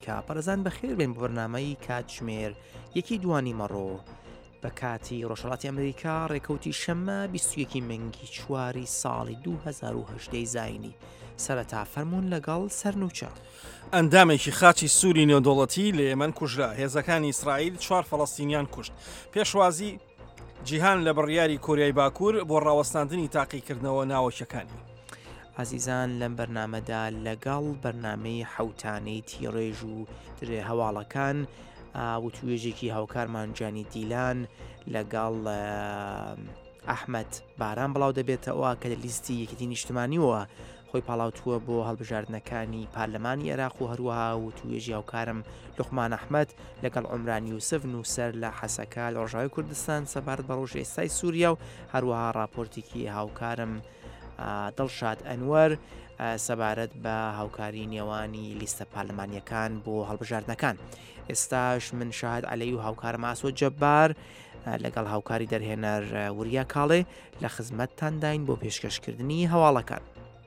کە پەرزان بەخێر بێن بۆ بەرنامەی کاتژمێر یەکی دوانی مەڕۆ بە کاتی ڕۆژهەڵاتی ئەمریکا ڕێکەوتی شەممە 21 مانگی چواری ساڵی 2010 زاینی سەرەتا فەرموون لەگەڵ سەرنووچە. ئەندامێکی خاچی سووری نێودەوڵەتی لە ئێمن کوژرا، هێزەکانی ئیسرائیل 4 فەڵەستینیان کوشت. پێشوازی جیهان لە بڕیاری کۆریای باکوور بۆ ڕاوەستاندنی تاقیکردنەوە ناوەکیەکانی. عزیزان لەم بەرنامەدا لەگەڵ بەرنامەی حەوتانەی تیڕێژ و درێ هەواڵەکان وتوێژێکی هاوکارمان جانی دیلان لەگەڵ ئەحمەد باران بڵاو دەبێتەوە کە لە لیستی یەکێتی نیشتمانیەوە خۆی پاڵاوتووە بۆ هەڵبژاردنەکانی پارلەمانی عێراق و هەروەها وتوێژی هاوکارم لوقمان ئەحمەد لەگەڵ عومران یوسف نووسەر لە حەسەکە لە ڕۆژاوی کوردستان سەبارەت بە ڕۆژ ئێستای سووریا و هەروەها راپۆرتێکی هاوکارم دڵشاد ئەنوەر سەبارەت بە هاوکاری نێوانی لیستە پارلەمانیەکان بۆ هەڵبژاردنەکان. ئێستاش من شاهد عەلەی و هاوکارم ئاسۆ جەبار لەگەڵ هاوکاری دەرهێنەر وریا کاڵێ لە خزمەتتانداین بۆ پێشکەشکردنی هەواڵەکان.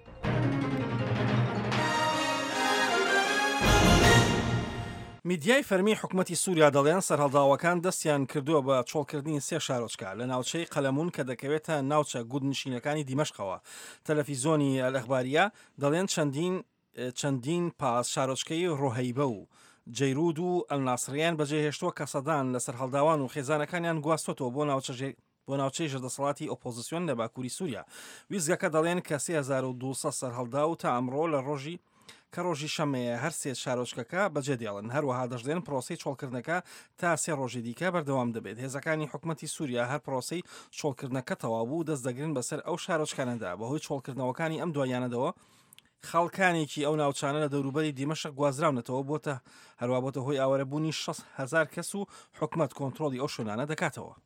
میدیای فەرمی حکوومەتی سووریا دەڵێن سەرهەڵداوەکان دەستیان کردووە بە چۆڵکردنی 3 شارۆچکە لە ناوچەی قەلەمون کە دەکەوێتە ناوچە گوودنشینەکانی دیمەشقەوە. تەلەڤیزۆنی ئەلەخباریە دەڵێن چەندین پاس شارۆچکەی ڕۆهەیبە و جەیرود و ئەلناسریان بەجێهێشتووە کە سەدان لە سەرهەڵداوان و خێزانەکانیان گواستوەوە بۆ ناوچەی ژەردەسەڵاتی ئۆپۆزیسیۆن لە باکووری سووریا. ویزگەکە دەڵێن کە 3200 سەرهەڵدا و تا ئەمڕۆ لە ڕۆژی شەمەیە هەر 3 شارۆچکەکە بەجێدێڵن. هەروەها دەژڵێن پرۆسەی چۆڵکردنەکە تا 3 ڕۆژی دیکە بەردەوام دەبێت. هێزەکانی حکوومەتی سووریا هەر پرۆسەی چۆڵکردنەکە تەواو بوو دەست دەگرن بەسەر ئەو شارۆچکانەدا. بەهۆی چۆڵکردنەوەکانی ئەم دوایانەدەوە خەڵکانێکی ئەو ناوچانە لە دەوروبەری دیمەشق گوازراونەتەوە هەروە بۆتە هۆی ئاوارەبوونی 6,000 کەس و حکوومەت کۆنتڕۆلی ئەو شوێنانە دەکاتەوە.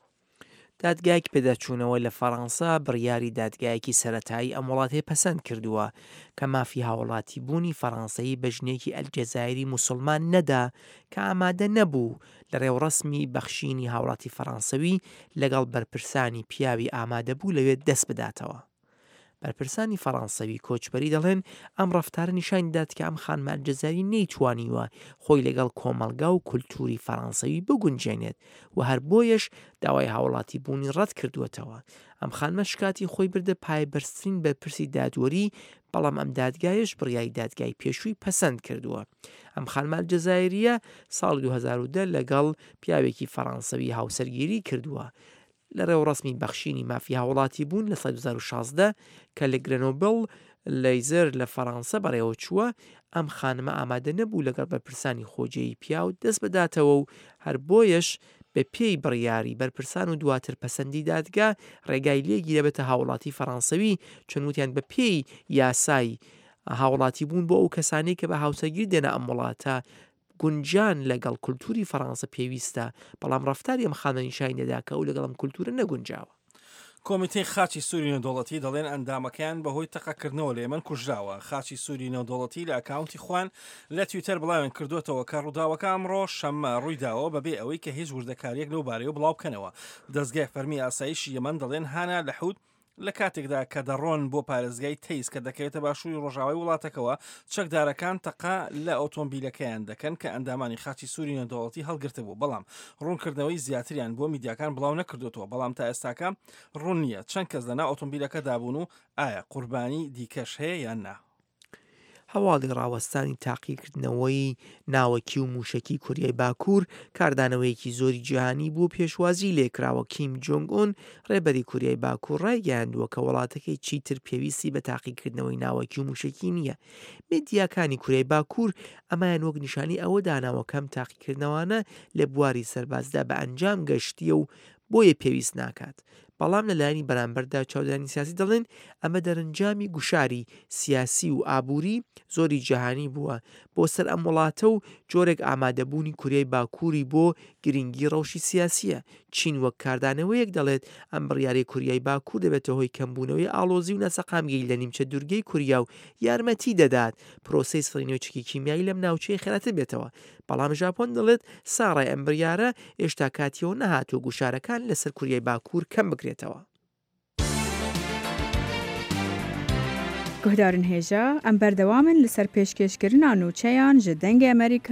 دادگایەک پێداچوونەوە لە فەڕەنسا بڕیاری دادگایەکی سەرەتایی ئەم وڵاتێ پەسەند کردووە کە مافی هاوڵاتی بوونی فەڕەنسایی بە ژنێکی ئەلجەزایری موسڵمان نەدا کە ئامادە نەبوو لە ڕێوڕسمی بەخشینی هاوڵاتی فەڕەنسەوی لەگەڵ بەرپرسانی پیاوی ئامادەبوو لەوێت دەست بداتەوە. بەرپرسانی فەڕەنسەوی کۆچبەری دەڵێن ئەم ڕەفتارە نیشان دات کە ئەم خانمە ئەلجەزایری نەیتوانیوە خۆی لەگەڵ کۆمەڵگا و کولتوری فەڕەنسەوی بگونجێنێت و هەر بۆیەش داوای هاوڵاتی بوونی ڕەت کردووەتەوە. ئەم خانمە شکاتی خۆی بردە پایبەرزترین بەرپرسی دادوەری، بەڵام ئەم دادگایش بڕیاری دادگای پێشووی پەسەند کردووە. ئەم خانمە ئەلجەزایریە ساڵی 2010 لەگەڵ پیاوێکی فەڕەنسەوی هاوسەرگیری کردووە لە ڕێوڕسمی بەخشینی مافی هاوڵاتی بوون لە 2016 کە لە گرێنۆبڵ لەیزەر لە فەڕەنسا بەڕێوە چووە. ئەم خانمە ئامادە نەبوو لەگەڵ بەرپرسانی خۆجێی پیاو دەست بداتەوە و هەر بۆیەش بە پێی بڕیاری بەرپرسان و دواتر پەسەندی دادگا ڕێگای لێگیرە بێتە هاوڵاتی فەڕەنسەوی، چونوتیان بە پێی یاسای هاوڵاتی بوون بۆ ئەو کەسانەی کە بە هاوسەرگیر دێنە ئەم وڵاتە گونجان لەگەڵ کولتوری فەڕەنسا پێویستە، بەڵام ڕەفتاری ئەم خانمە نیشانی دەدا کە ئەو لەگەڵ ئەم کولتورە نەگونجاوە. کۆمیتەی خاچی سووری نێودەوڵەتی دەڵێن ئەندامەکان بەهۆی تەقەکردنەوە لە ئێمن کوژراوە. خاچی سووری نێودەوڵەتی لە ئەکاونتی خوان لە تویتەر بڵاویان کردوێتەوە کە ڕووداوەکە ئەمڕۆ شەممە ڕوویداوە بەبێ ئەوەی کە هیچ وردەکاریەک لەو بارەیەوە بڵاو بکەنەوە. دەستگای فەرمی ئاسایشی یەمەن دەڵێن هانا لە حود لە کاتێکدا کە دەڕۆن بۆ پارێزگای تەیس کە دەکەوێتە باشووری ڕۆژاوای وڵاتەکەەوە، چەکدارەکان تەقا لە ئۆتۆمبیلەکەیان دەکەن کە ئەندامانی خاچی سووری نێودەوڵەتی هەڵگرتە بوو، بەڵام ڕوونکردنەوەی زیاتریان بۆ میدیاکان بڵاو نەکردوێتەوە. بەڵام تا ئێستاکە ڕوون نییە چەند کەس لەناو ئۆتۆمبیلەکەدا بوون و ئایا قوربانی دیکەش هەیە یان نا. هەواڵی ڕاوەستانی تاقیکردنەوەی ناوەکی و موشکی کوریای باکوور کاردانەوەیەکی زۆری جیهانی بوو پێشوازی لێکراوە. کیم جۆنگ ئون ڕێبەری کوریای باکوور ڕایگەیاندووە کە وڵاتەکەی چیتر پێویستی بە تاقیکردنەوەی ناوەکی و موشکی نییە. میدیاکانی کوریای باکوور ئەمایان وەک نیشانی ئەوە داناوە کەم تاقیکردنەوەانە لە بواری سەربازدا بە ئەنجام گەشتیە و بۆیە پێویست ناکات. بەڵام لەلایەنی بەرامبەردا چاودێرانی سیاسی دەڵێن ئەمە دەرەنجامی گوشاری سیاسی و ئابووری زۆری جیهانی بووە بۆ سەر ئەم وڵاتە و جۆرێک ئامادەبوونی کوریای باکووری بۆ گرنگی ڕەوشی سیاسیە. چین وەک کاردانەوەیەک دەڵێت ئەم بڕیاری کوریای باکوور دەبێتە هۆی کەمبوونەوەی ئاڵۆزی و نەسەقامگەی لە نیمچە دوورگەی کوریا و یارمەتی دەدات پرۆسەی سڕینەوەیەکی کیمیایی لەم ناوچەی خێراتر بێتەوە. بەڵام ژاپۆن دەڵێت ساڕای ئەم بڕیارە هێشتا کاتیەوە نەهاتووە گوشارەکان لەسەر کوریای باکوور کەم بکرێتەوە. گهدارن هێژە ئەم بەردەوامن لەسەر پێشکەشکردنا نوچەیان ji dengê Amerîka